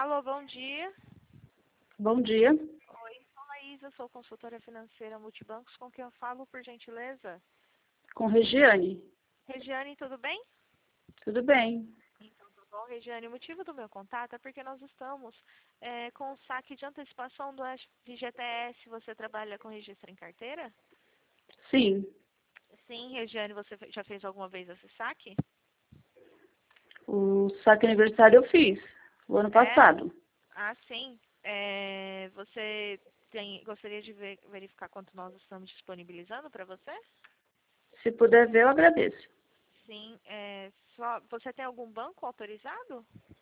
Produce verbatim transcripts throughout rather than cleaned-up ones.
Alô, bom dia. Bom dia. Oi, sou Laísa, sou consultora financeira Multibancos. Com quem eu falo, por gentileza? Com Regiane. Regiane, tudo bem? Tudo bem. Então, tudo bom, Regiane. O motivo do meu contato é porque nós estamos é, com o saque de antecipação do F G T S. Você trabalha com registro em carteira? Sim. Sim, Regiane, você já fez alguma vez esse saque? O saque aniversário eu fiz o ano É? passado. Ah, sim. É, você tem, gostaria de ver, verificar quanto nós estamos disponibilizando para você? Se puder ver, eu agradeço. Sim. É, só, você tem algum banco autorizado?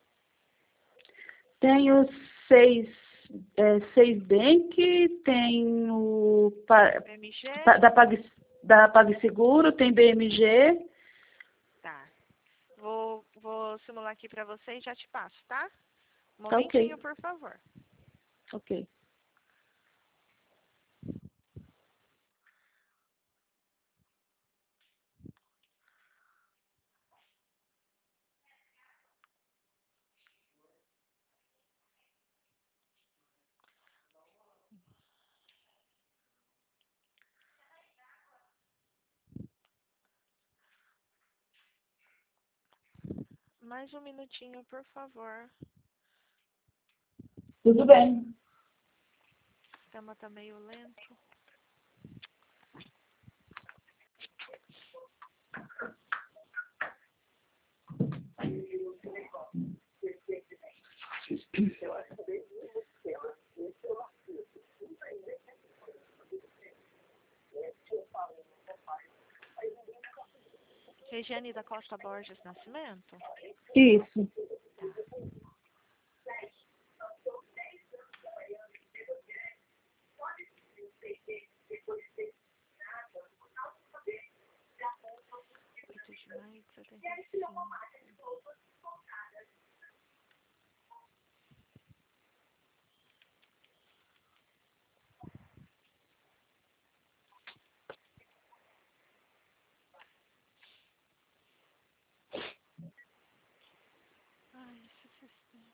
Tenho seis, é, seis Bank, tenho pa- B M G? pa- da, Pag, da PagSeguro, tem B M G. Tá. Vou, vou simular aqui para você e já te passo, tá? Um Tá ok. momentinho, por favor. Ok. Mais um minutinho, por favor. Tudo bem. O sistema tá meio lento. Regiane da Costa Borges Nascimento? Isso. oito de maio de setenta e cinco. Ai, esse sistema.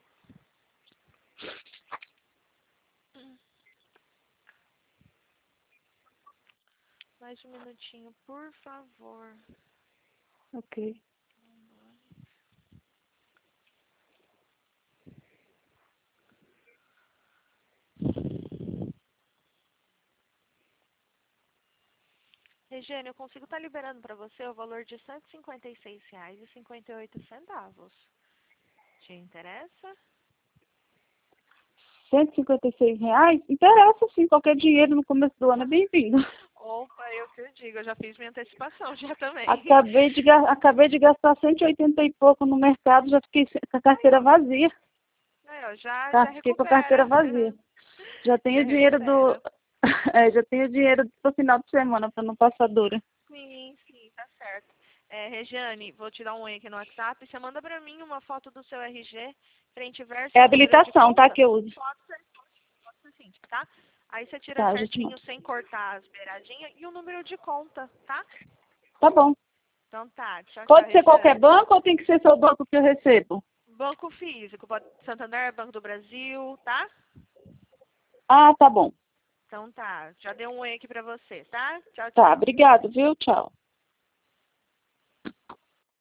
Hum. Mais um minutinho, por favor. Ok. Regiane, eu consigo estar liberando para você o valor de cento e cinquenta e seis reais e cinquenta e oito centavos. Te interessa? cento e cinquenta e seis reais? Interessa sim, qualquer dinheiro no começo do ano é bem-vindo. Opa, eu que eu digo, eu já fiz minha antecipação já também. Acabei de, ga- acabei de gastar cento e oitenta e pouco no mercado, já fiquei sem- com a carteira vazia. Aí, ó, já, Tá, já fiquei com a carteira recupera. vazia. Já Já tenho dinheiro do. recupera. É, já tenho dinheiro pro final de semana para não passar dura. Sim, sim, tá certo. É, Regiane, vou te dar um oi aqui no WhatsApp. Você manda pra mim uma foto do seu R G, frente e verso É e o número de habilitação, tá? conta. Que eu uso. Pode ser, pode ser sim, tá? Aí você tira Tá, já te certinho, mando. sem cortar as beiradinhas, e o número de conta, tá? Tá bom. Então tá, tchau, tchau, Pode ser qualquer Regiane. banco ou tem que ser só o banco que eu recebo? Banco físico, pode Santander, Banco do Brasil, tá? Ah, tá bom. Então tá, já dei um oi aqui pra você, tá? Tchau, Tá, tchau. obrigado, viu? Tchau.